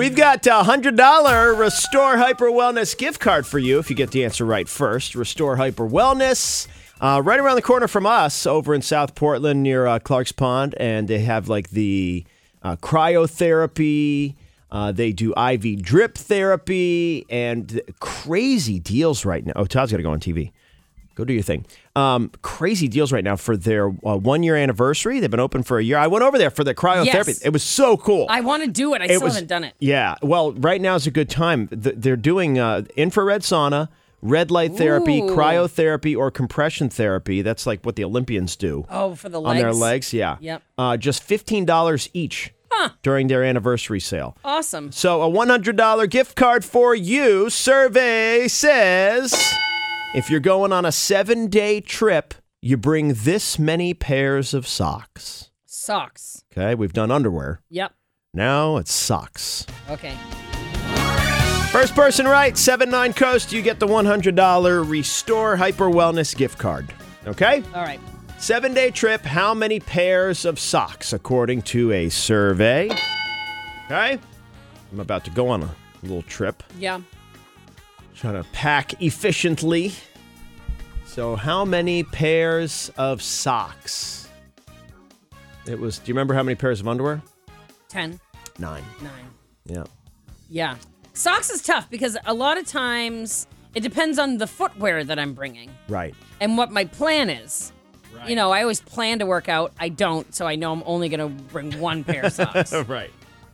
We've got a $100 Restore Hyper Wellness gift card for you if you get the answer right first. Restore Hyper Wellness, right around the corner from us over in South Portland near Clark's Pond. And they have like the cryotherapy. They do IV drip therapy and crazy deals right now. Oh, Todd's got to go on TV. Go do your thing. Crazy deals right now for their 1-year anniversary. They've been open for a year. I went over there for the cryotherapy. Yes. It was so cool. I want to do it. I still haven't done it. Yeah. Well, right now is a good time. They're doing infrared sauna, red light therapy, cryotherapy, or compression therapy. That's like what the Olympians do. Oh, for the legs? On their legs, yeah. Yep. Just $15 each. During their anniversary sale. Awesome. So a $100 gift card for you. Survey says if you're going on a 7-day trip, you bring this many pairs of socks. Socks. Okay, we've done underwear. Yep. Now it's socks. Okay. First person right, 79 Coast, you get the $100 Restore Hyper Wellness gift card. Okay? All right. 7-day trip, how many pairs of socks, according to a survey? Okay? I'm about to go on a little trip. Yeah. Trying to pack efficiently. So how many pairs of socks? Do you remember how many pairs of underwear? 10. 9. Yeah. Yeah. Socks is tough because a lot of times it depends on the footwear that I'm bringing. Right. And what my plan is. Right. You know, I always plan to work out. I don't, so I know I'm only going to bring one pair of socks. Right.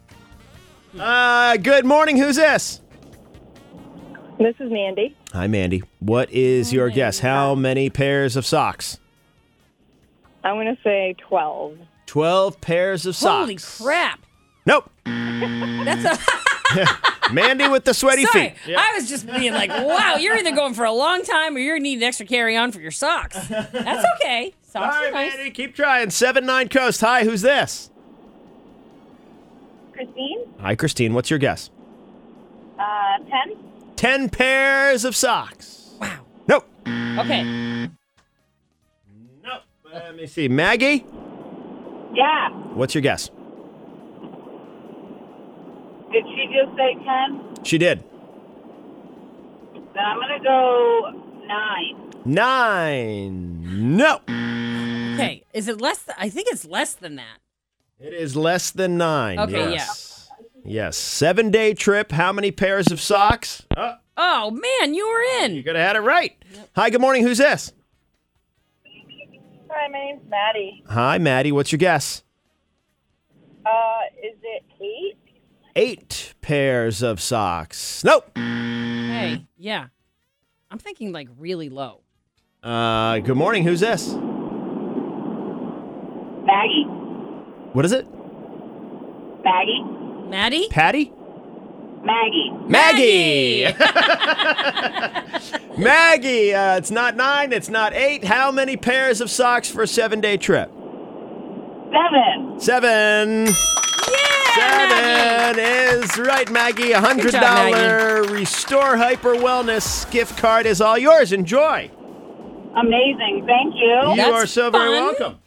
Good morning. Who's this? This is Mandy. Hi, Mandy. What is your guess? How many pairs of socks? I'm going to say 12. 12 pairs of socks. Holy crap. Nope. That's a... Mandy with the sweaty Sorry, feet. Yeah. I was just being like, wow, you're either going for a long time or you're going to need an extra carry-on for your socks. That's okay. Socks All right, are nice. Mandy, keep trying. 7-9 Coast. Hi, who's this? Christine? Hi, Christine. What's your guess? 10? 10 pairs of socks. Wow. Nope. Okay. Nope. Let me see. Maggie? Yeah. What's your guess? Did she just say 10? She did. Then I'm going to go 9. 9. No. Okay. Is it less? I think it's less than that. It is less than 9. Okay, yes. Yes. 7-day trip. How many pairs of socks? Oh, man, you were in. You could have had it right. Yep. Hi, good morning. Who's this? Hi, my name's Maddie. Hi, Maddie. What's your guess? Is it 8? 8 pairs of socks. Nope. Hey, yeah. I'm thinking like really low. Good morning. Who's this? Maggie. What is it? Maggie. Maddie? Patty? Maggie. Maggie! Maggie, it's not 9, it's not 8. How many pairs of socks for a 7-day trip? 7. 7. Yeah, 7 is right, Maggie. $100 Good job, Maggie. Restore Hyper Wellness gift card is all yours. Enjoy. Amazing. Thank you. You That's are so very fun. welcome.